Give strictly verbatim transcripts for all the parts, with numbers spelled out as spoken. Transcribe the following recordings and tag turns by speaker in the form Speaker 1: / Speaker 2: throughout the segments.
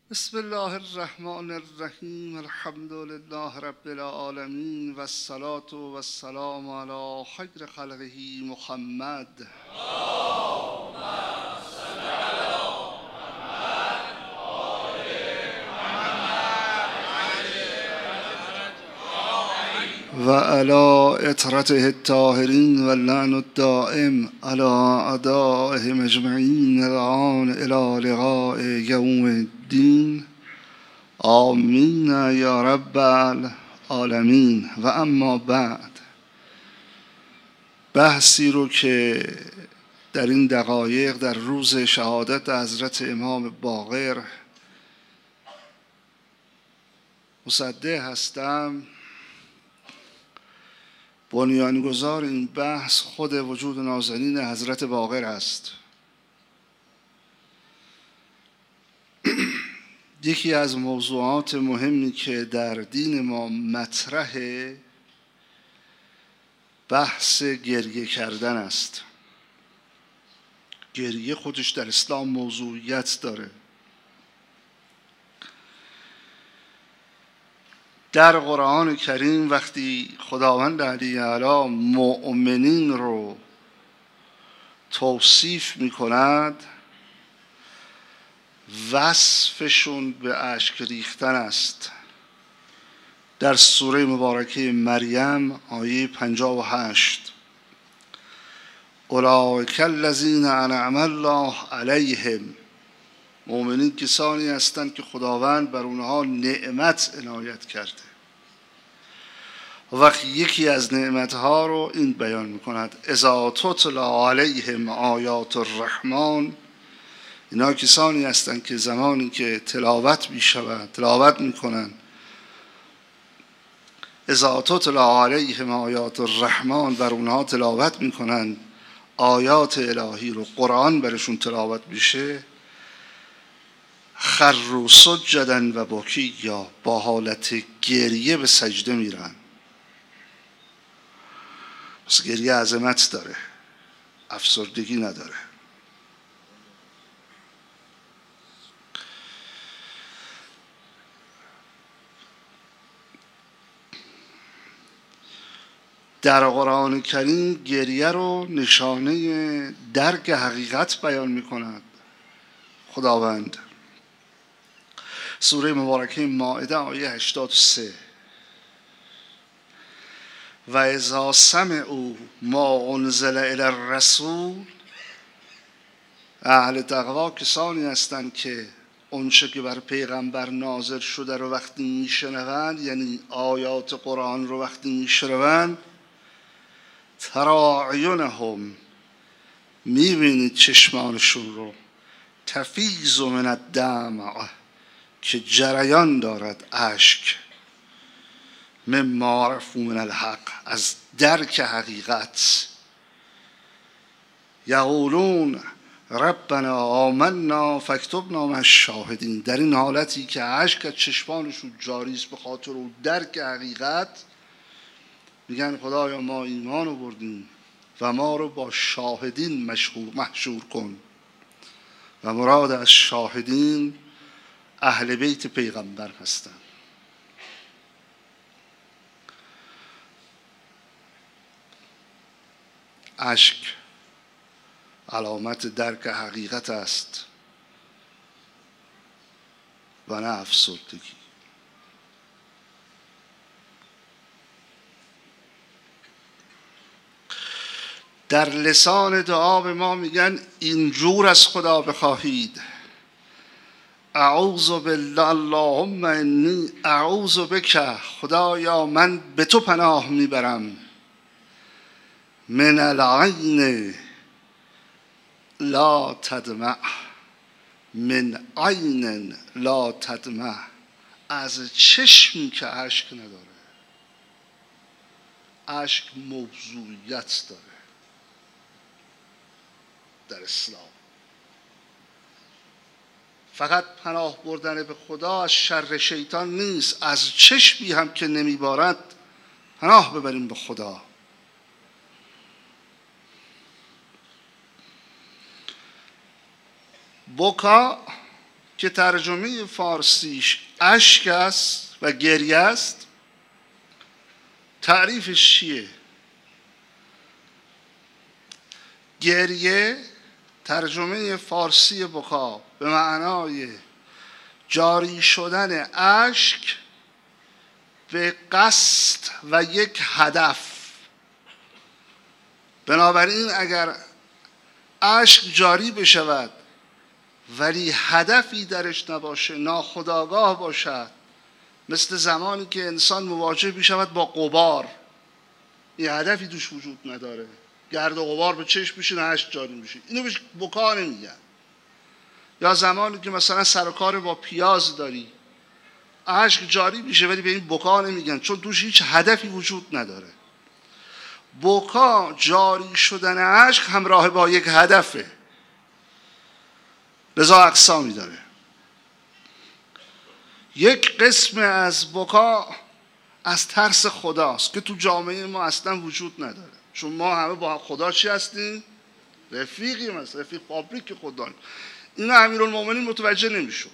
Speaker 1: بسم الله الرحمن الرحیم. الحمد لله رب العالمین و الصلاة و السلام علی خیر خلقه محمد. و علی اطرته الطاهرین و اللعن الدائم علی اعدائهم اجمعین الان الی لقاء یوم الدین. آمین یا رب العالمین. و اما بعد، بحثی رو که در این دقایق در روز شهادت حضرت امام باقر مصدق هستم، بنیانگذار این بحث خود وجود نازنین حضرت باقر است. یکی از موضوعات مهمی که در دین ما مطرحه بحث گریه کردن است. گریه خودش در اسلام موضوعیت داره. در قرآن کریم وقتی خداوند علی اعلی مؤمنین رو توصیف می کند، وصفشون به اشک ریختن است. در سوره مبارکه مریم آیه پنجاه و هشت، اولئک الذین انعم الله علیهم، مؤمنین کسانی هستند که خداوند بر اونها نعمت عنایت کرده. وقتی یکی از نعمتها رو این بیان میکند، اذا تتلی علیهم آیات الرحمن، اینا کسانی هستند که زمانی که تلاوت میشود، تلاوت میکنن، اذا تتلی علیهم آیات الرحمن، بر اونها تلاوت میکنن آیات الهی رو، قرآن برشون تلاوت میشه، خروا سجدا و بکیا، با حالت گریه به سجده میرن. پس گریه عظمت داره، افسردگی نداره. در قرآن کریم گریه رو نشانه درک حقیقت بیان می کند خداوند. سوره مبارکه مائده آیه هشتاد و سه، و اذا سمعوا ما انزل الی الرسول، اهل تقوا کسانی هستند که اونچه که بر پیغمبر نازل شده رو وقتی میشنوند، یعنی آیات قرآن رو وقتی میشنوند، تراعینهم، میبینید چشمانشون رو، تفیض من الدمع، که جریان دارد اشک، مما عرفوا من الحق، از درک حقیقت. یقولون ربنا آمنا فاکتبنا مع الشاهدین، در این حالتی که اشک از چشمانشون جاری است به خاطر اون درک حقیقت، میگن خدایا ما ایمان آوردیم و ما رو با شاهدین محشور کن. و مراد از شاهدین اهل بیت پیغمبر هستند. اشک علامت درک حقیقت است و نه افسردگی. در لسان دعا به ما میگن اینجور از خدا بخواهید، اعوذ بالله اللهم انی اعوذ بک، خدایا من به تو پناه میبرم، من العین لا تدمع، من عین لا تدمع، از چشمی که اشک نداره. اشک موضوعیت داره در اسلام. فقط پناه بردن به خدا از شر شیطان نیست، از چشمی هم که نمیبارد پناه ببریم به خدا. بکا که ترجمه فارسیش اشک است و گریه است، تعریفش چیه؟ گریه ترجمه فارسی بکا به معنای جاری شدن اشک به قصد و یک هدف. بنابراین اگر اشک جاری بشود ولی هدفی درش نباشه، ناخودآگاه باشد، مثل زمانی که انسان مواجه میشود با غبار، این هدفی توش وجود نداره، گرد و غبار به چشم میشینه، اشک جاری میشه، اینو بهش بکا نمیگن. یا زمانی که مثلا سر و کار با پیاز داری، اشک جاری میشه ولی به این بکا نمیگن، چون توش هیچ هدفی وجود نداره. بکا جاری شدن اشک همراه با یک هدفه، لذا اقسامی داره. یک قسم از بکا از ترس خداست که تو جامعه ما اصلا وجود نداره، چون ما همه با خدا چی هستیم؟ رفیقیم، هست رفیق پابلیک خدا. اینو امیرالمومنین متوجه نمیشد،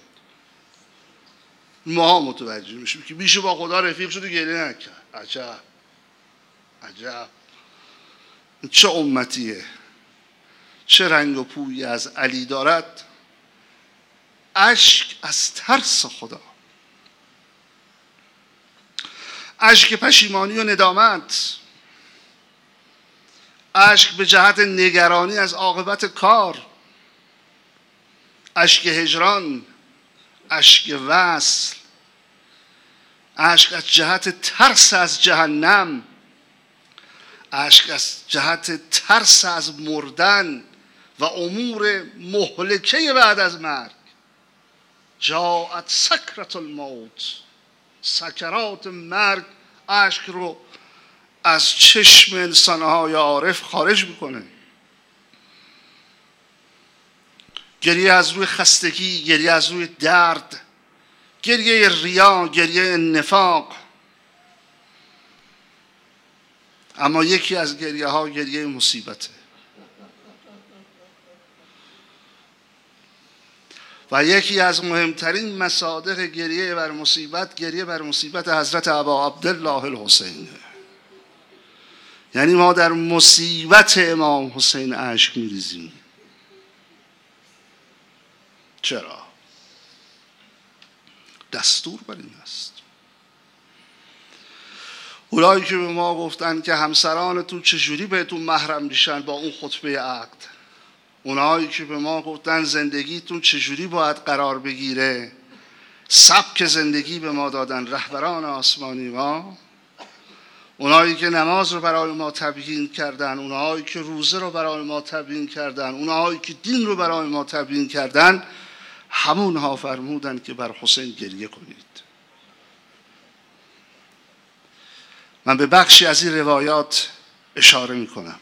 Speaker 1: ما متوجه میشیم که میشه با خدا رفیق شد و گریه نکرد. عجب عجب، چه امتیه، چه رنگ و پویی از علی دارد. اشک از ترس خدا، اشک پشیمانی و ندامت، اشک به جهت نگرانی از عاقبت کار، اشک هجران، اشک وصل، اشک از جهت ترس از جهنم، اشک از جهت ترس از مردن و امور مهلکه بعد از مرگ. جاءت سکرت الموت، سکرات مرگ اشک رو از چشم انسانهای عارف خارج میکنه. گریه از روی خستگی، گریه از روی درد، گریه ریا، گریه نفاق. اما یکی از گریه ها گریه مصیبته و یکی از مهمترین مصادر گریه بر مصیبت، گریه بر مصیبت حضرت ابا عبدالله الحسین. یعنی ما در مصیبت امام حسین اشک میریزیم. چرا؟ دستور بر این است. اولایی که به ما گفتن که همسرانتون چجوری بهتون محرم میشن با اون خطبه عقد، اونایی که به ما گفتن زندگیتون چجوری باید قرار بگیره، سبک زندگی به ما دادن رهبران آسمانی ما، اونایی که نماز رو برای ما تبیین کردن، اونایی که روزه رو برای ما تبیین کردن، اونایی که دین رو برای ما تبیین کردن، همونها فرمودن که بر حسین گریه کنید. من به بخشی از این روایات اشاره میکنم.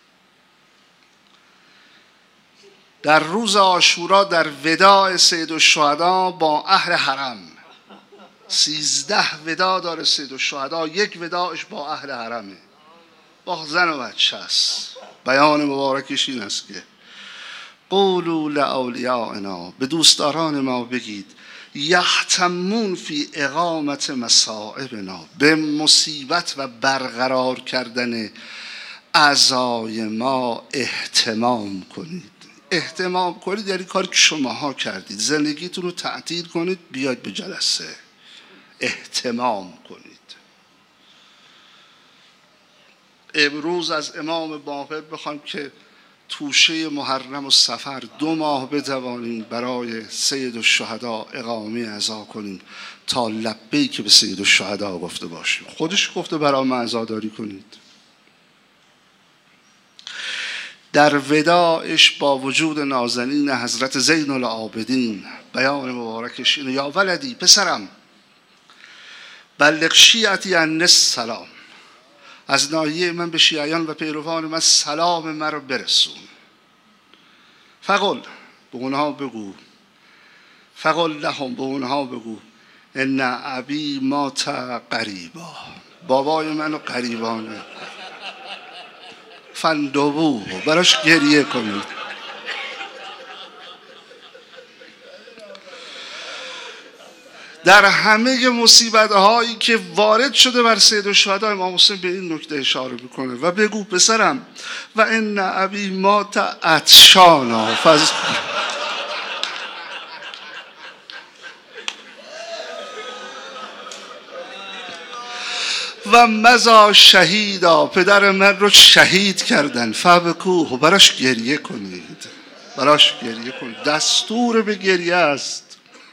Speaker 1: در روز عاشورا در وداع سید الشهدا با اهل حرم، سیزده ودا داره سید الشهدا، یک وداعش با اهل حرمه، با زن و بچه است. بیان مبارکش این است که قولوا لاولیائنا، به دوستداران ما بگید، یحتمون فی اقامت مصائبنا، به مصیبت و برقرار کردن عزای ما اهتمام کنید. اهتمام کنید یعنی کاری که شماها کردید، زندگیتون رو تعطیل کنید بیاید به جلسه. اهتمام کنید. امروز از امام باقر بخوام که توشه محرم و صفر دو ماه بتوانیم برای سید الشهدا اقامه عزا کنیم تا لبیک که به سید الشهدا گفته باشیم. خودش گفته برای من عزاداری کنید. در وداعش با وجود نازنین حضرت زین العابدین بیان مبارکش اینه: یا ولدی، پسرم، بلغ شیعتی عنی السلام، از ناحیه من به شیعیان و پیروان من سلام من رو برسون. فقل، به اونها بگو، فقل لهم، به اونها بگو، ان ابی مات قریبا، بابای منو قریبانه، فندبوه، براش گریه کنید. در همه مصیبت هایی که وارد شده بر سید الشهدا امام حسین به این نکته اشاره میکنه و بگو پسرم و ان ابی مات عطشانا فز... و مزا شهیدا، پدر من رو شهید کردن، فبکوه، براش گریه کنید، براش گریه کنید. دستور به گریه است.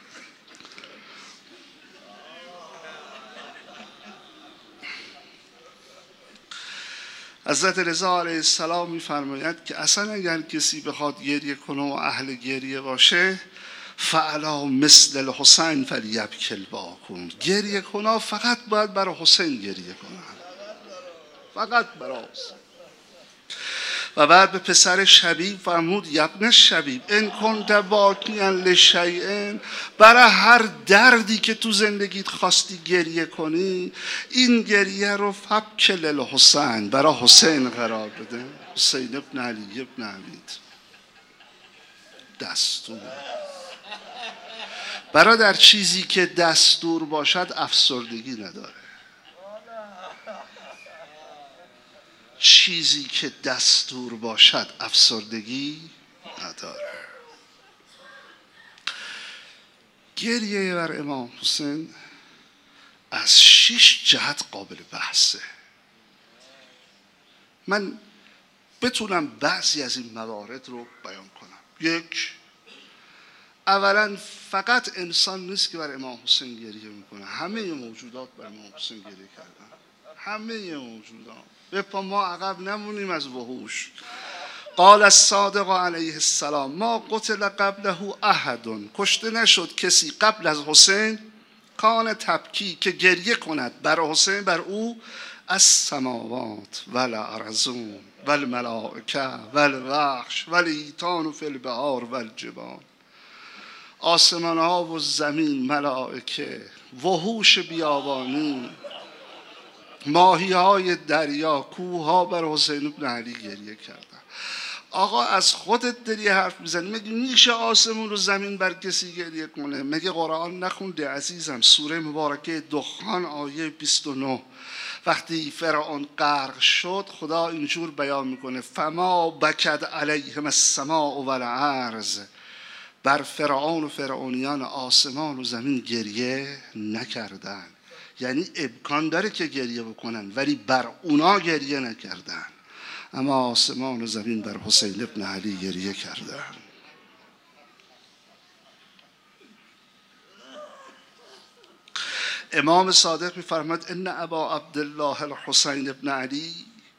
Speaker 1: حضرت رضا علیه السلام می‌فرماید که اصلا اگر کسی بخواد گریه کنه و اهل گریه باشه، فعلا مثل الحسین فلیبکی الباکون، گریه کنه فقط باید برای حسین گریه کنه، فقط برای حسین. و بعد به پسر شبیب فرمود یبن شبیب ان کنت باکیا لشیء، برای هر دردی که تو زندگیت خواستی گریه کنی، این گریه رو فبک للحسین، برای حسین قرار بده. حسین ابن علی ابن علی. دستور برادر، چیزی که دستور باشد افسردگی نداره. چیزی که دستور باشد افسردگی نداره. گریه بر امام حسین از شش جهت قابل بحثه. من بتونم بعضی از این موارد رو بیان کنم. یک، اولا فقط انسان نیست که بر امام حسین گریه میکنه، همه موجودات بر امام حسین گریه کردن. همه موجودات. بپا ما عقب نمونیم از وحوش. قال الصادق علیه السلام ما قتل قبله احد، کشته نشد کسی قبل از حسین کان تبکی، که گریه کند بر حسین، بر او، از سماوات والارضون والملائکه والوحش والایتان فی البحار والجبال، آسمان ها و زمین، ملائکه، وحوش بیابانی، ماهی های دریا، کوه ها بر حسین ابن علی گریه کردن. آقا از خودت داری حرف میزنی، مگه میشه آسمون و زمین بر کسی گریه کنه؟ مگه قرآن نخونده عزیزم؟ سوره مبارکه دخان آیه بیست و نه، وقتی فرعون غرق شد خدا اینجور بیان میکنه فما بکد علیهم السماء والارض، بر فرعون و فرعونیان آسمان و زمین گریه نکردن. یعنی امکان داره که گریه بکنن ولی بر اونا گریه نکردن، اما آسمان و زمین بر حسین ابن علی گریه کردن. امام صادق می‌فرماید ان ابا عبدالله الحسین ابن علی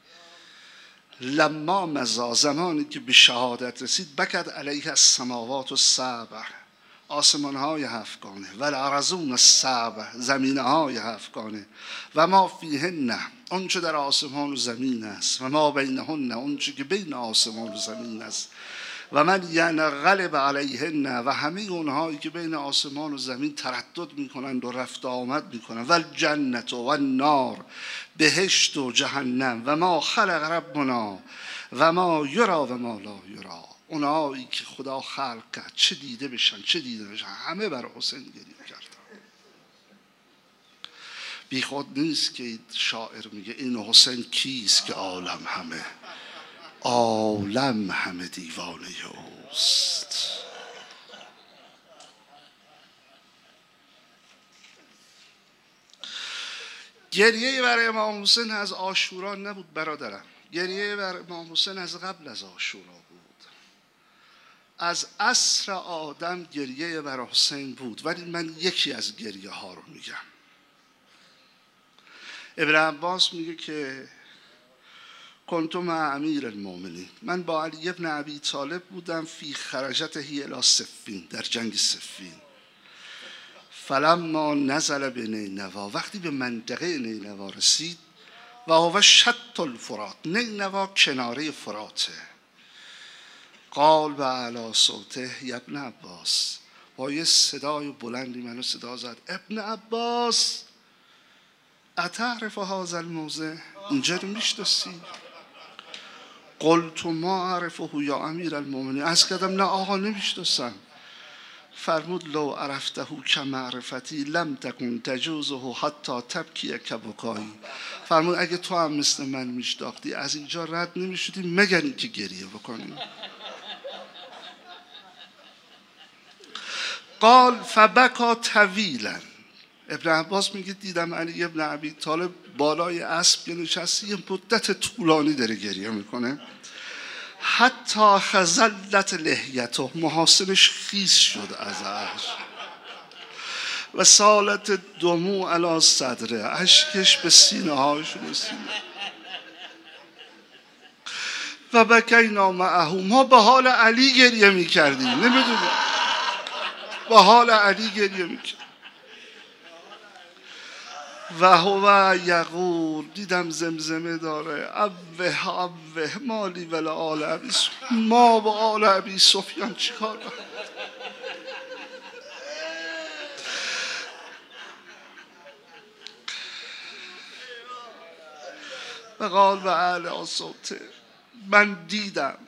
Speaker 1: لما مضا، زمانی که به شهادت رسید، بکد علیه السماوات السبع، آسمان های هفتگانه، و الارضون السبع، زمین های هفتگانه، و ما فیهن، آنچه در آسمان و زمین است، و ما بینهن، آنچه که بین آسمان و زمین است، و من ینقلب علیهن، و همه اونهایی که بین آسمان و زمین تردد میکنند و رفت آمد میکنند، و الجنت و النار، بهشت و جهنم، و ما خلق ربنا و ما یرا و ما لا یرا، اونهایی که خدا خلق کرد چه دیده بشن چه دیده بشن، همه بر حسین گریه کردن. بی خود نیست که شاعر میگه این حسین کیست که عالم همه عالم همه دیوانه اوست. گریه بر امام حسین از عاشورا نبود برادرم، گریه بر امام حسین از قبل از عاشورا بود. از عصر آدم گریه بر حسین بود، ولی من یکی از گریه ها رو میگم. ابن عباس میگه که کنت مع امیر المؤمنین، من با علی ابن ابی طالب بودم فی خرجته الی صفین، در جنگ صفین. فلما نزل به نینوا، وقتی به منطقه نینوا رسید، و هو شط الفرات، نینوا کناره فراته، قال به علی صوته ابن عباس، با یه صدای بلندی منو صدا زد، ابن عباس اتعرف هذا الموضع، اینجا رو میشناسی؟ قلت ما اعرفه یا امیر المؤمنین، از کردم نه آقا نمیشناسم. فرمود لو عرفته کمعرفتی لم تکن تجوزه حتی تبکی کبکایی. فرمود اگه تو هم مثل من میشناختی از اینجا رد نمیشدی مگر اینکه گریه بکنی. قال فبکا طویلا. ابن عباس میگه دیدم علی ابن ابی طالب بالای اسب نشسته یه مدت طولانی داره گریه میکنه. حتی خزلت لحیته، محاسنش خیس شد از اشک. و سالت دموع علی صدره، اشکش به سینه هاش رسید. و بکینا معه، ما به حال علی گریه میکردیم، نمیدونم به حال علی گریه میکردیم. و هو یقول، دیدم زمزمه داره اوه اوه مالی ولا آل ابی سفیان، ما با آل ابی سفیان چیکار داریم؟ و قال و اعلی صوته، من دیدم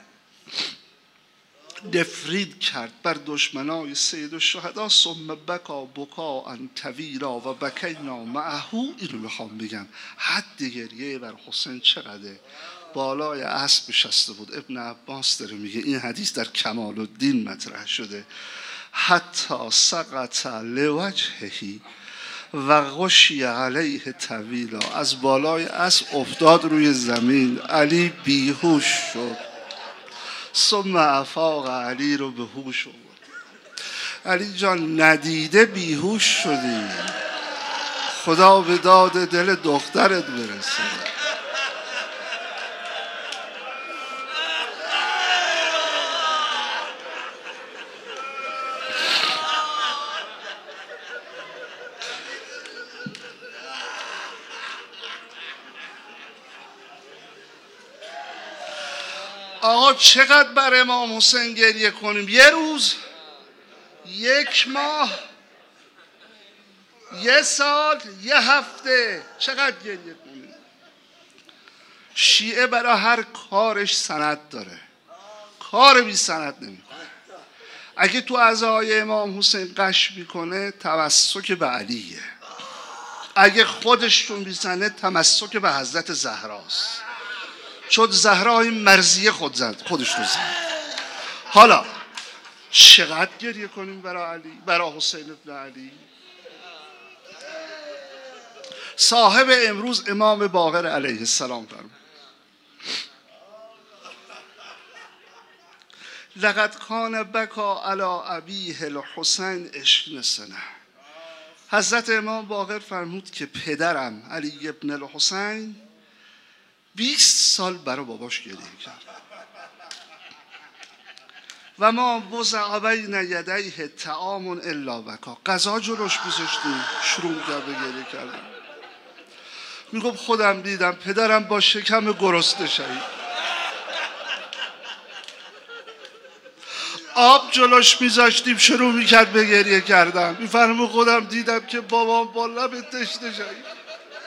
Speaker 1: نفرین کرد بر دشمنای سید الشهدا. ثم بکا بکا ان طویلا و بکینا معه. اینو میخوام بگم حد گریه بر حسین چقدره. بالای اسب نشسته بود. ابن عباس داره میگه این حدیث در کمال الدین مطرح شده. حتی سقط لوجهه و غشی علیه طویلا، از بالای اسب افتاد روی زمین، علی بیهوش شد. ثم افاق، علی رو به هوش آورد. علی جان ندیده بیهوش شدی، خدا به داد دل دخترت برسه. آقا چقدر بر امام حسین گریه کنیم؟ یه روز، یک ماه، یه سال، یه هفته، چقدر گریه کنیم؟ شیعه برای هر کارش سند داره، کار بی سند نمیکنه. اگه تو عزای امام حسین قش میکنه تمسک به علیه، اگه خودشون میزنه تمسک به حضرت زهراست، چون زهرا این مرضیه خود زد، خودش رو زد. حالا چقدر گریه کنیم برای علی، برای حسین ابن علی؟ صاحب امروز امام باقر علیه السلام فرمود لقد کان بکا علی ابیه الحسین عشرین سنه. حضرت امام باقر فرمود که پدرم علی ابن الحسین بیست سال برای باباش گریه کرد. و ما وضع بین یدیه طعام الا بکا، غذا جلوش میذاشتیم شروع کرد به گریه کردن. میگم خودم دیدم پدرم با شکم گرسنه شهید، آب جلوش میذاشتیم شروع میکرد به گریه کردن. میفرمو خودم دیدم که بابام با لب تشنه شهید.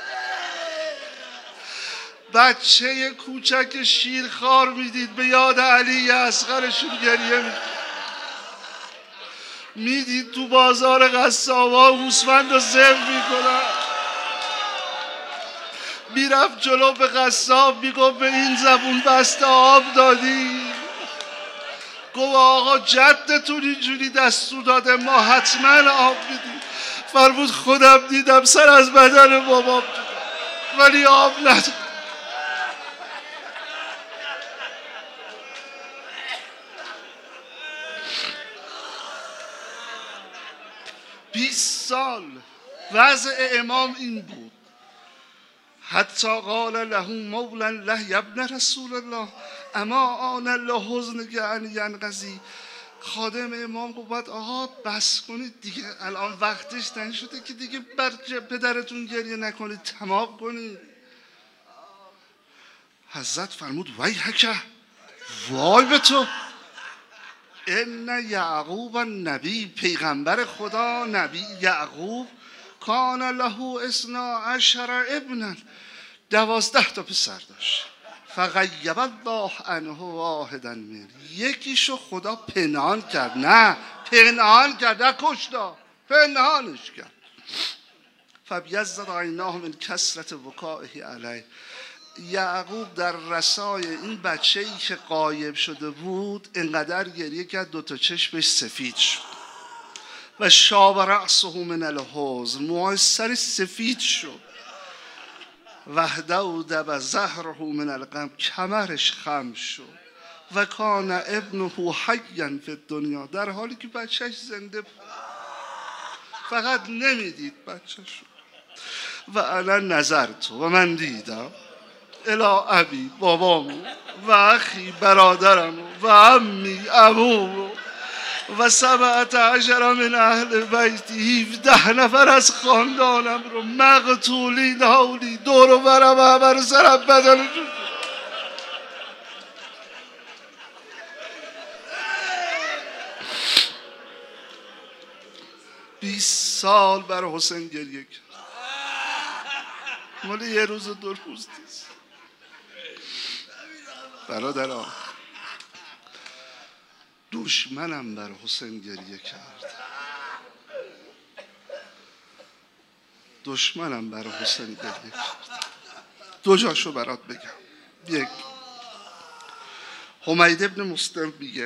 Speaker 1: بچه کوچک شیرخوار میدید به یاد علی اصغرشون گریه میدید. میدید تو بازار قصابا گوسفند رو ذبح میکنن، میرفت جلو به قصاب میگفت به این زبون بسته آب دادی؟ گفت آقا جدتون اینجوری دستور داده ما حتما آب میدیم. فرمود خودم دیدم سر از بدن بابام ولی آب نداد. بیست سال وضع امام این بود. حتی قال له مولا له یا ابن رسول الله اما آن الله حزنک ان ینقضی. خادم امام گفت آقا بس کنید دیگه، الان وقتش تنگ شده که دیگه بر پدرتون گریه نکنید، تمام کنید. حضرت فرمود ویحک، وای به تو، ان یعقوب نبی، پیغمبر خدا نبی یعقوب کان له اثنا عشر ابنا، دوازده تا پسر داشت. فغیب الله عنه واحدا من، یکیشو خدا پنهان کرد، نه پنهان کرد، نکشتا، پنهانش کرد. فبیضت عیناه من کثرت بکائه علیه. یعقوب در رسای این بچه‌ای که غایب شده بود انقدر گریه کرد دوتا چشمش سفید شد و شاب رأسه من الحزن، موهای سرش سفید شد. وحدودب ظهره من الغم، کمرش خم شد. و کان ابنه حیا فی الدنیا، در حالی که بچهش زنده بود، فقط نمیدید بچهش. و انا نظرت، و من دیدم الی ابی، بابامو، و اخی، برادرمو، و عمی، عمومو، و سبعت عشر من اهل بیتی، هفده نفر از خاندانم رو مقتولین حولی، دور و برم همه رو سرم بدنشون. بیست سال برای حسین گریه کرد. مال یه روز و دو روز نیست برادران. دشمنم برای حسین گریه کرد. دشمنم برای حسین گریه کرد. دو جاشو برات بگم. یک، حمید ابن مسلم میگه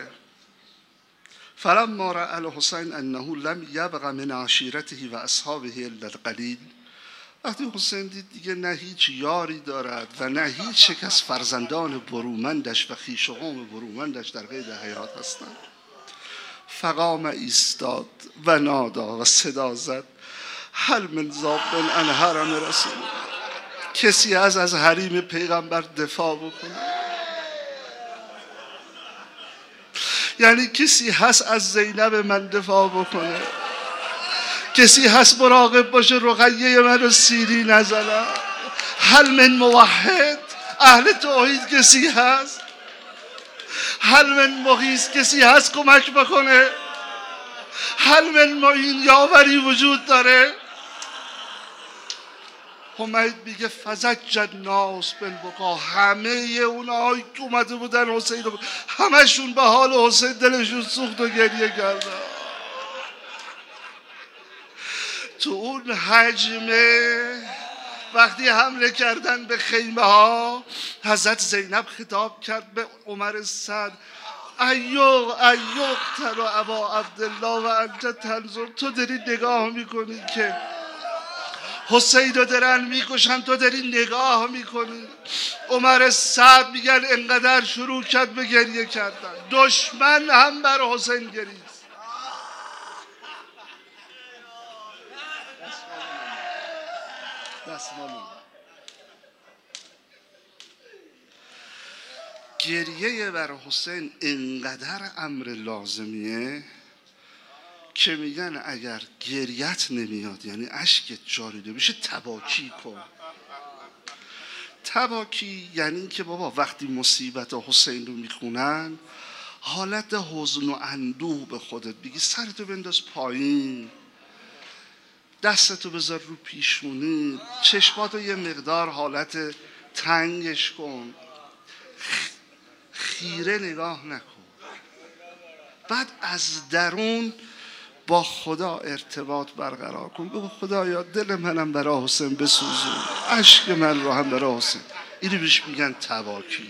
Speaker 1: فلما رأى الحسین انه لم یبق من عشیرته و اصحابه الا القلیل، وقتی حسین دید دیگه نه هیچ یاری دارد و نه هیچ یک از فرزندان برومندش و خویش و قوم برومندش در قید حیات هستند، فقام ایستاد و نادا و صدا زد هل من ذاب عن حرم رسول، کسی از از حریم پیغمبر دفاع بکنه؟ یعنی کسی هست از زینب من دفاع بکنه؟ کسی هست مراقب باشه رقیه من رو سیری نزنه؟ هل من موحد، اهل توحید کسی هست؟ هل من مغیث، کسی هست کمک بکنه؟ هل من معین، یاوری وجود داره؟ حمید میگه فزج الناس بالبکا، همه اونهایی که اومده بودن حسین رو همشون به حال حسین دلشون سوخت و گریه کردن. تو اون حجمه وقتی حمله کردن به خیمه ها، حضرت زینب خطاب کرد به عمر سعد ایوق ایوق تر و ابا عبدالله و انت تنظر، تو داری نگاه میکنی که حسین رو دارن میکشن، تو داری نگاه میکنی. عمر سعد میگن انقدر شروع کرد به گریه کردن، دشمن هم بر حسین گرید. گریه بر حسین انقدر امر لازمیه که میگن اگر گریت نمیاد، یعنی اشکت جاری نمیشه، تباکی کن. تباکی یعنی که بابا وقتی مصیبت حسین رو میخونن، حالت حزن و اندوه به خودت بگی، سرتو بنداز پایین، دستتو بذار رو پیشونی، چشماتو یه مقدار حالت تنگش کن، خیره نگاه نکن. بعد از درون با خدا ارتباط برقرار کن. بگو خدایا دل منم برای حسین بسوزون، عشق من رو هم برای حسین. اینو بهش میگن تباکی.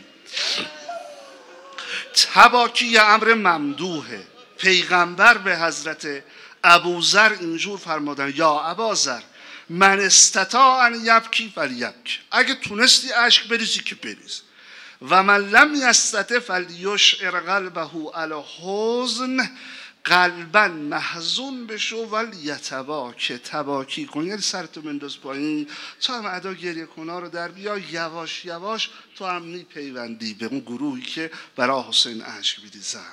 Speaker 1: تباکی یه امر ممدوحه. پیغمبر به حضرت ابوذر اینجور فرمودن یا ابازر من استطاع ان یبکی فلیبکی، اگه تونستی اشک بریزی که بریز، و من لم یستطع فلیشعر قلبه علی حزن، قلبا محزون بشو ولیتباکی، تباکی کن، یعنی سرتو بنداز پایین، تو هم ادا گریه کنا رو در بیا، یواش یواش تو هم میپیوندی به اون گروهی که برای حسین اشک میریزن.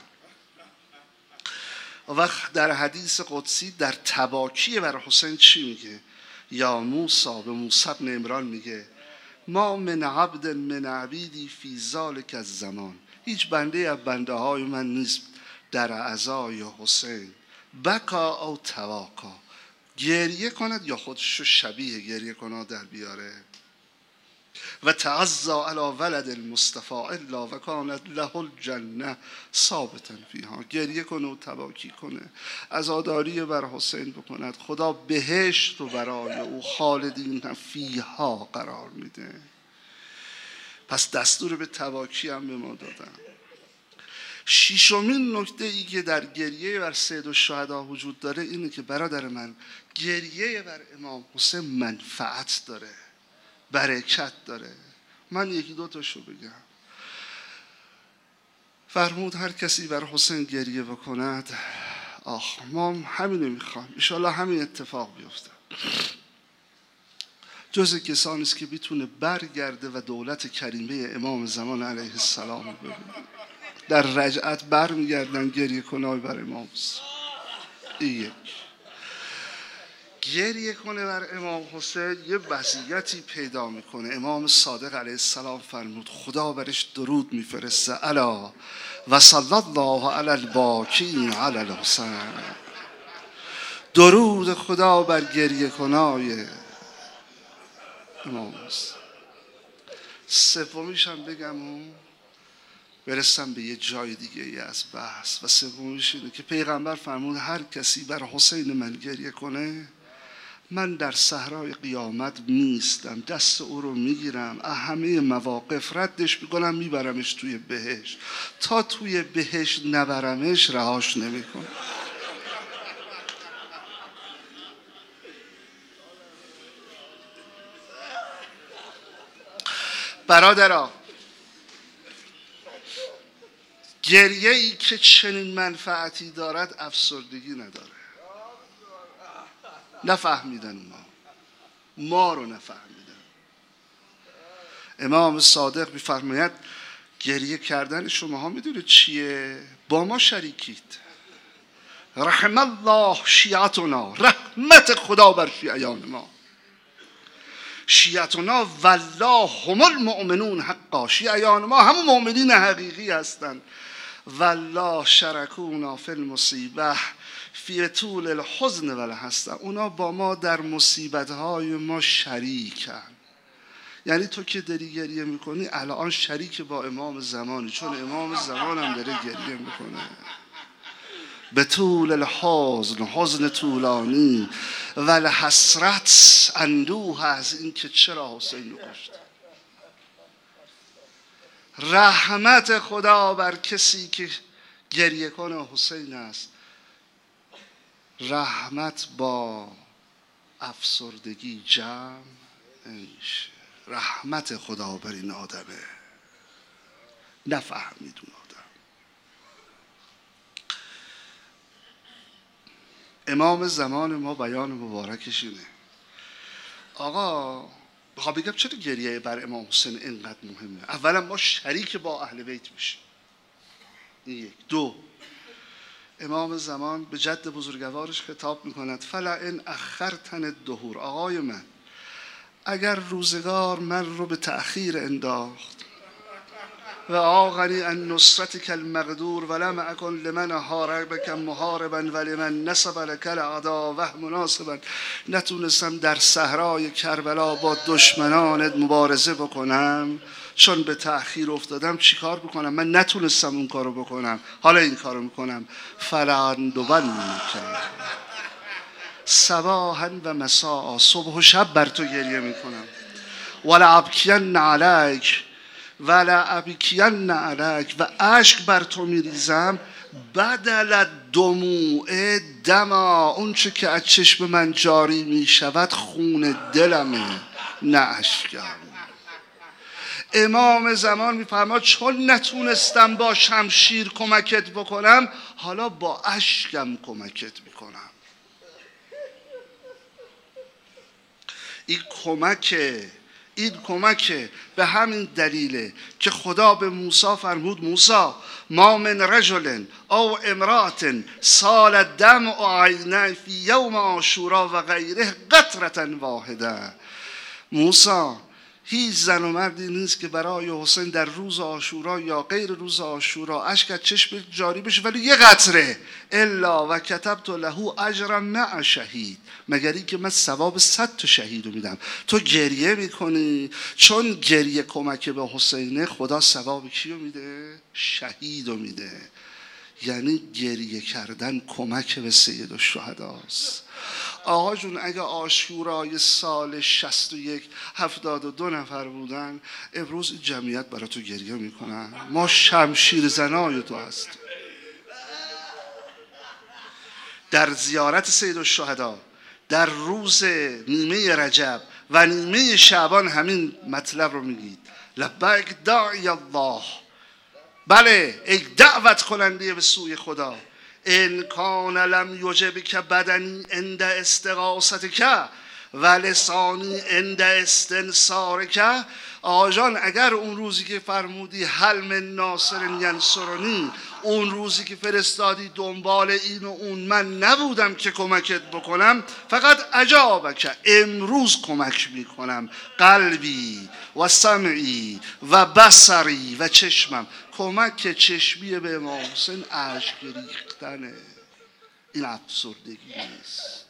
Speaker 1: وقت در حدیث قدسی در تباکی برای حسین چی میگه؟ یا موسی، به موسی بن عمران میگه ما من عبد من عبیدی فی ذالک الزمان، هیچ بنده از بنده های من نیست در عزای حسین بکا او تواکا، گریه کند یا خودشو شبیه گریه کند در بیاره. و تعزى علی ولد المصطفى الا و کانت له الجنه ثابتا فیها. گریه کنه و تباکی کنه، عزاداری بر حسین بکند، خدا بهشت رو برای او خالدین فیها قرار میده. پس دستور به تباکی هم به ما دادن. ششمین نکته ای که در گریه بر سید الشهدا وجود داره اینه که برادر من، گریه بر امام حسین منفعت داره، برکت داره. من یکی دو تاشو بگم. فرمود هر کسی بر حسین گریه بکند، آخ ما همینو میخوام، انشالله همین اتفاق بیفته، جز کسانی است که بتونه برگرده و دولت کریمه امام زمان علیه السلام ببینه. در رجعت برمیگردن گریه کنای بر امام حسین. این یک. گریه کنه بر امام حسین یه وضعیتی پیدا میکنه. امام صادق علیه السلام فرمود خدا برش درود میفرسته، الا و صلی الله علی الباکین علی الحسین. درود خدا بر گریه کنای امام حسین. سومیش هم بگم و برسم به یه جای دیگه ای از بحث. و سومیش اینه که پیغمبر فرمود هر کسی بر حسین من گریه کنه، من در صحرای قیامت میستم، دست او رو میگیرم، همه مواقف ردش میکنم، میبرمش توی بهشت. تا توی بهشت نبرمش رهاش نمیکنم. برادرها، گریه ای که چنین منفعتی دارد افسردگی نداره. نفهمیدن ما ما رو نفهمیدن. امام صادق میفرماید گریه کردن شماها میدونید چیه؟ با ما شریکید. رحم الله شیعتنا، رحمت خدا بر شیعیان ما. شیعتنا والله هم المؤمنون حقا، شیعیان ما همون مؤمنین حقیقی هستند. والله شرکونا فی المصیبه فی طول الحزن والحسن، اونا با ما در مصیبت‌های ما شریکن. یعنی تو که داری گریه میکنی الان شریک با امام زمانی، چون امام زمان هم داره گریه میکنه. به طول الحزن، حزن طولانی، والحسرت، اندوه از این که چرا حسین رو کشت. رحمت خدا بر کسی که گریه کنه حسین است. رحمت با افسردگی جمع نمیشه. رحمت خدا بر این آدمه. نفهمید اون آدم. امام زمان ما بیان مبارکش اینه. آقا بخوام بگم چرا گریه بر امام حسین اینقدر مهمه؟ اولا ما شریک با اهل بیت میشیم. این یک. دو، امام زمان به جد بزرگوارش خطاب میکند فلا ان اخرتن الدهور، آقای من اگر روزگار من رو به تأخیر انداخت و آغنی ان نصرتک المقدور ولم اکن لمن حاربک محاربا ولمن نصب لک الاعداء مناصبا، نتونستم در صحرای کربلا با دشمنانت مبارزه بکنم چون به تأخیر افتادم، چی کار بکنم؟ من نتونستم اون کارو بکنم، حالا این کارو میکنم. فلاندون صباحا و مساء، صبح و شب بر تو گریه میکنم. ولا ابکین علیک ولا ابکین علیک، و اشک بر تو میریزم. بدل دموع دما، اون چه که از چشم من جاری میشود خون دلمه نه اشکم. امام زمان میفرماد چون نتونستم با شمشیر کمکت بکنم، حالا با اشکم کمکت میکنم. این کمکه این کمکه به همین دلیله که خدا به موسی فرمود موسی ما من رجل او امرأة سال الدمع عینه فی یوم عاشورا و غیره قطرة واحده. موسی هیچ زن و مردی نیست که برای حسین در روز عاشورا یا غیر روز عاشورا اشک از چشم جاری بشه ولی یه قطره، الا و کتبت له اجرا مع شهید، مگر این که من ثواب صد تا شهید رو میدم. تو گریه میکنی چون گریه کمک به حسینه، خدا ثواب کیو میده؟ شهید رو میده. یعنی گریه کردن کمک به سید الشهداست. آقا جون اگه عاشورای سال شصت و یک هفتاد و دو نفر بودن، امروز جمعیت برای تو گریه میکنن. ما شمشیر زنای تو هست. در زیارت سید الشهدا در روز نیمه رجب و نیمه شعبان همین مطلب رو میگید. لبیک داعی الله، بله ای دعوت کننده به سوی خدا. ان کان لم یجبک بدنی عند استغاثتک و لسانی عند استنصارک. آقا جان اگر اون روزی که فرمودی هل من ناصر ینصرنی، اون روزی که فرستادی دنبال این و اون من نبودم که کمکت بکنم، فقط اجابک، امروز کمک میکنم. قلبی و سمعی و بصری و چشمم. کمک چشمی به امام حسین اشک ریختنه. این افسردگی نیست،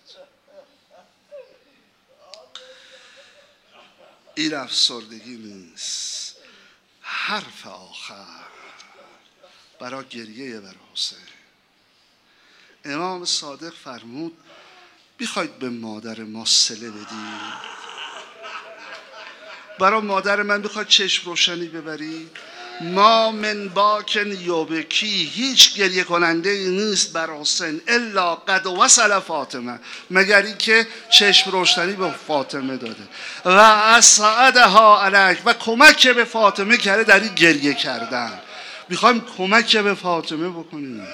Speaker 1: این افسردگی نیست. حرف آخر برای گریه بر حسین. امام صادق فرمود بیخواید به مادر ما صله بدید، برای مادر من بخواید چشم روشنی ببرید. ما من باکن یوبکی، هیچ گریه کننده ای نیست بر حسین الا قد وصل فاطمه، مگر این که چشم روشنی به فاطمه داده و اسعدها علیک، و کمک به فاطمه کرده در این گریه کردن. میخوایم کمک به فاطمه بکنیم.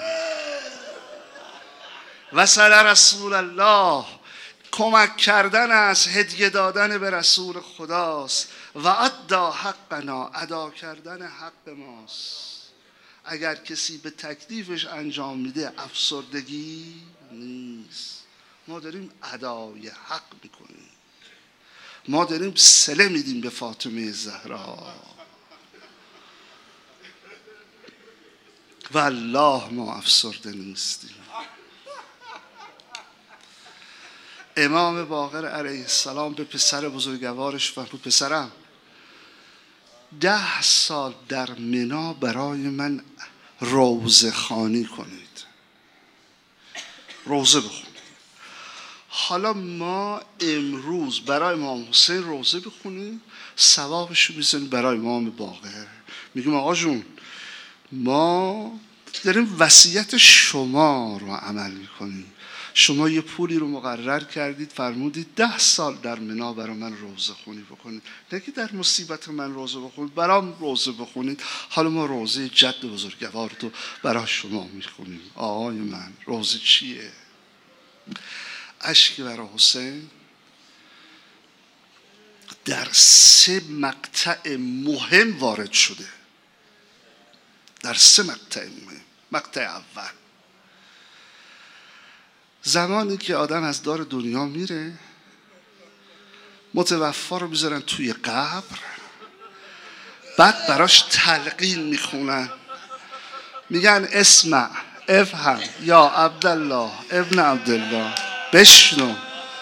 Speaker 1: وصل رسول الله، کمک کردن است، هدیه دادن به رسول خداست. و ادا حقنا، ادا کردن حق ماست. اگر کسی به تکلیفش انجام میده افسردگی نیست. ما داریم ادای حق میکنیم، ما داریم صله میدیم به فاطمه زهرا. والله ما افسرده نیستیم. امام باقر علیه السلام به پسر بزرگوارش فرمود پسرم ده سال در منا برای من روزه خوانی کنید، روزه بخونید. حالا ما امروز برای امام حسین روزه بخونیم، ثوابش رو میزنیم برای امام باقر. میگیم آقا جون ما داریم وصیت شما رو عمل میکنیم. شما یه پولی رو مقرر کردید، فرمودید ده سال در منا برای من روزه خونی بکنید، نه که در مصیبت من روزه بخونید، برام روزه بخونید. حالا ما روزه جد بزرگوار رو برای شما میخونیم. آقای من روزه چیه؟ اشک برای حسین در سه مقطع مهم وارد شده، در سه مقطع مهم. مقطع اول زمانی که آدم از دار دنیا میره، متوفا رو میذارن توی قبر، بعد براش تلقین میخونن، میگن اسمع افهم یا عبدالله ابن عبدالله، بشنو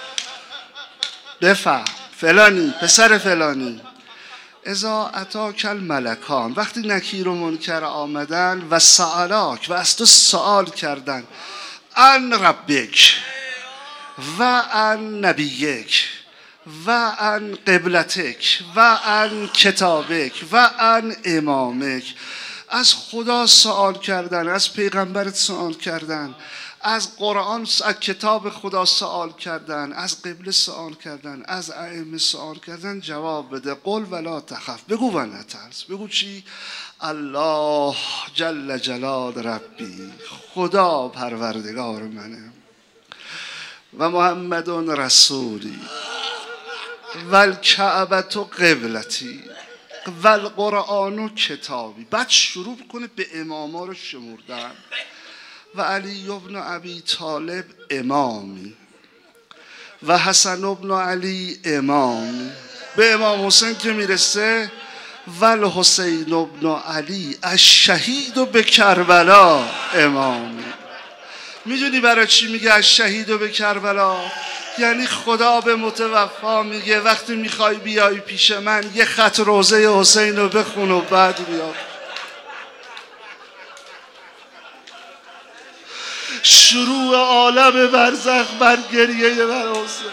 Speaker 1: بفهم فلانی پسر فلانی. اذا اتاک الملکان، وقتی نکیر و منکر آمدن و سآلاک، و از تو سؤال کردن، ان ربک و ان نبیک و ان قبلتک و ان کتابک و ان امامک، از خدا سوال کردن، از پیغمبرت سوال کردن، از قرآن، از کتاب خدا سوال کردن، از قبله سوال کردن، از ائمه سوال کردن، جواب بده. قل ولا تخف، بگو و نترس. بگو چی؟ الله جل جلال ربی، خدا پروردگار منه، و محمد رسولی و الکعبه قبلتی و القرآن کتابی. بعد شروع کنه به اماما رو شمردن. و علی ابن ابی طالب امامی و حسن ابن علی امامی به امام حسین که میرسه ول حسین ابن علی الشهید به کربلا امامی. میدونی برای چی میگه الشهید به کربلا؟ یعنی خدا به متوفا میگه وقتی میخوای بیای پیش من یه خط روزه حسین رو بخون و بعد بیا. شروع عالم برزخ بر گریه بر حسین.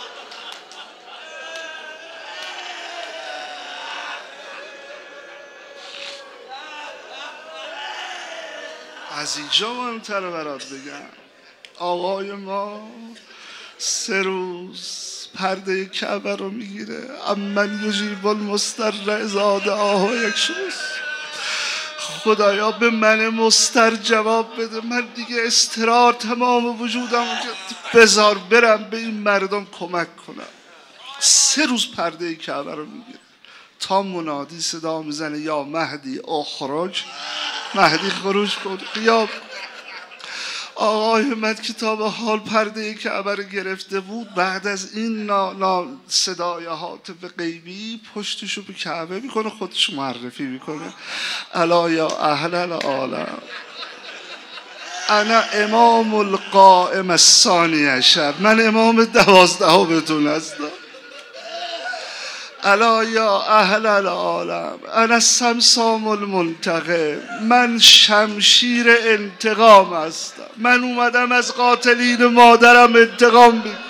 Speaker 1: از اینجا مهمتره برات بگم آقای ما سه روز پرده کعبه رو میگیره. امن یجیب المضطر اذا دعاه یک روز. خدایا به من مضطر جواب بده، من دیگه استرار تمام وجودم بذار برم به این مردم کمک کنم. سه روز پرده کعبه رو میگیره تا منادی صدا میزنه یا مهدی اخرج، مهدی خروج کن قیام. آقای من کتاب حال پرده کعبه رو گرفته بود. بعد از این نا نا صدای هاتف غیبی پشتشو به کعبه میکنه، خودش معرفی میکنه الا یا اهل العالم انا امام القائم الثانی عشر، من امام دوازدهمتون هستم. الا یا اهل العالم انا السمسام المنتقم، من شمشیر انتقام هستم، من اومدم از قاتلین مادرم انتقام بگیرم.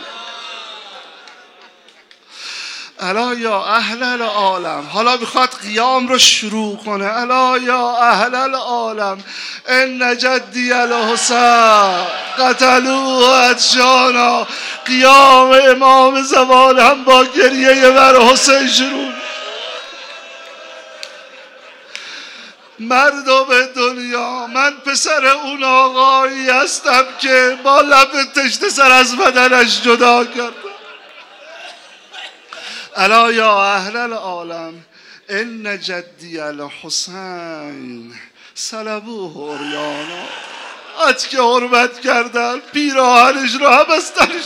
Speaker 1: الا یا اهل العالم، حالا میخواد قیام رو شروع کنه. الا یا اهل العالم ان جدی الحسین قتلوه اتشانا. قیام امام زمان هم با گریه بر حسین شروع. مردم دنیا، من پسر اون آقایی هستم که با لب تشنه سر از بدنش جدا کردم. الا یا اهل العالم ان جدی الحسین صلبوه عریانا. از که حرمت کردن پیراهنش رو هم بستنش.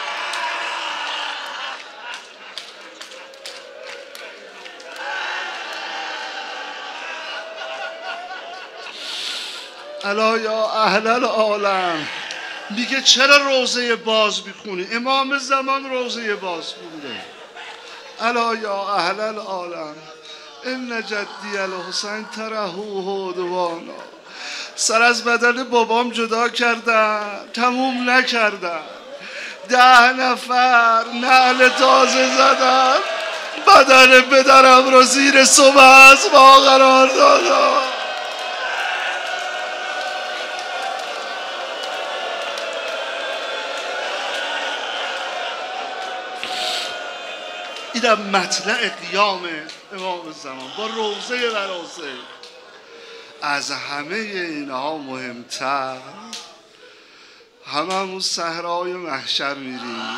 Speaker 1: الا یا اهل العالم، میگه چرا روزه باز میخونی؟ امام زمان روزه باز خونده. الا یا اهل العالم ان جدی الحسین ترهوه دوانا. سر از بدن بابام جدا کردن، تموم نکردن، ده نفر نعل تازه زدن، بدن پدرم رو زیر صبح از ما قرار دادن. اینم مطلع قیام امام زمان با روزه بر حسین. از همه اینها مهمتر هممون صحرای محشر میریم.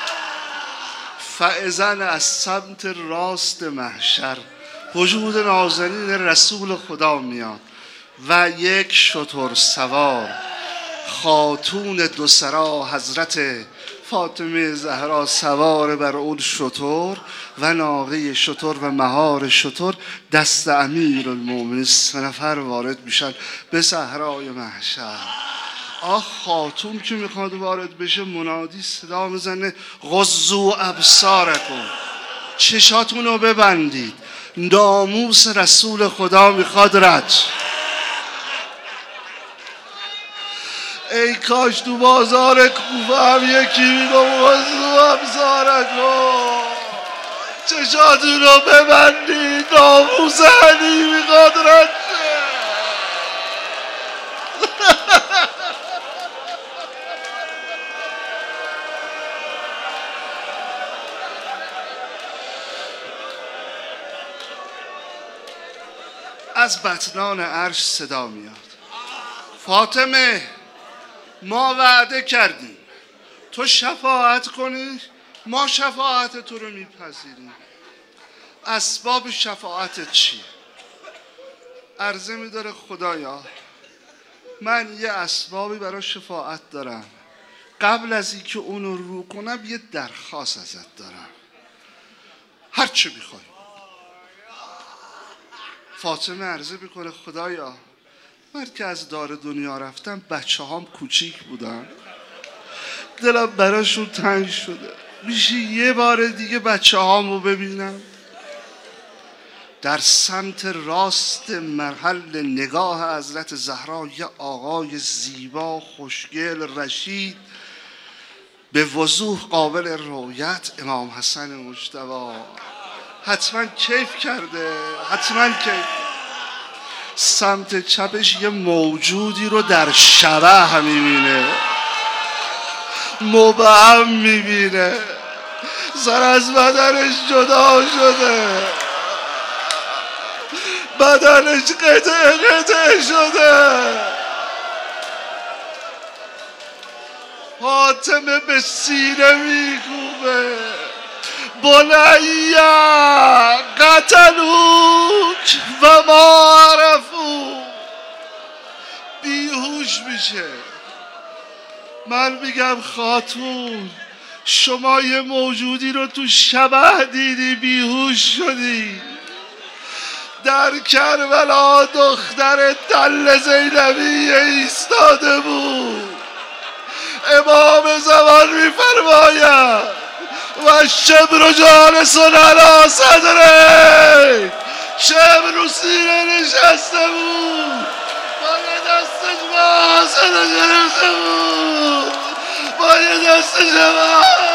Speaker 1: فاذن از سمت راست محشر وجود نازنین رسول خدا میاد و یک شتر سوار خاتون دو سرا حضرت فاطمه زهرا سوار بر اون شتر و ناقه شتر و مهار شتر دست امیرالمومنین سه نفر وارد میشن به صحرای محشر. آخ خاتون که میخواد وارد بشه منادی صدا میزنه غضوا ابصارکم، چشاتون رو ببندید، ناموس رسول خدا میخواد رد. ای کاش تو بازار کوفه هم یکی میگم غضوا ابصارکم، چشاتون رو ببندید، ناموس علی میخواد رد. از بطنان عرش صدا میاد فاطمه ما وعده کردیم تو شفاعت کنی، ما شفاعت تو رو میپذیریم. اسباب شفاعت چی؟ عرضه میداره خدایا من یه اسبابی برای شفاعت دارم، قبل از اینکه اونو رو کنم یه درخواست ازت دارم. هر چی میخوای. فاطمه عرضه میکنه خدایا من که از دار دنیا رفتم بچه هام کوچیک بودن، دلم براشون تنگ شده، میشه یه بار دیگه بچه هامو ببینم؟ در سمت راست محل نگاه حضرت زهرا یه آقای زیبا خوشگل رشید به وضوح قابل رؤیت، امام حسن مجتبی حتما کیف کرده، حتما کیف. سمت چپش یه موجودی رو در شبح میبینه، مبهم میبینه، سر از بدنش جدا شده، بدنش قطعه قطعه شده. فاطمه به سینه میکوبه بنیا قتلوک و ما عرفو. بیهوش میشه. من میگم خاتون شما یه موجودی رو تو شبح دیدی بیهوش شدی. در کربلا دختر تل زینبی ایستاده بود. امام زمان میفرماید و شبر جالسون علی صدره، شبر رو سینه نشسته بود با یه دستش با حسن گرفته بود، با یه دستش با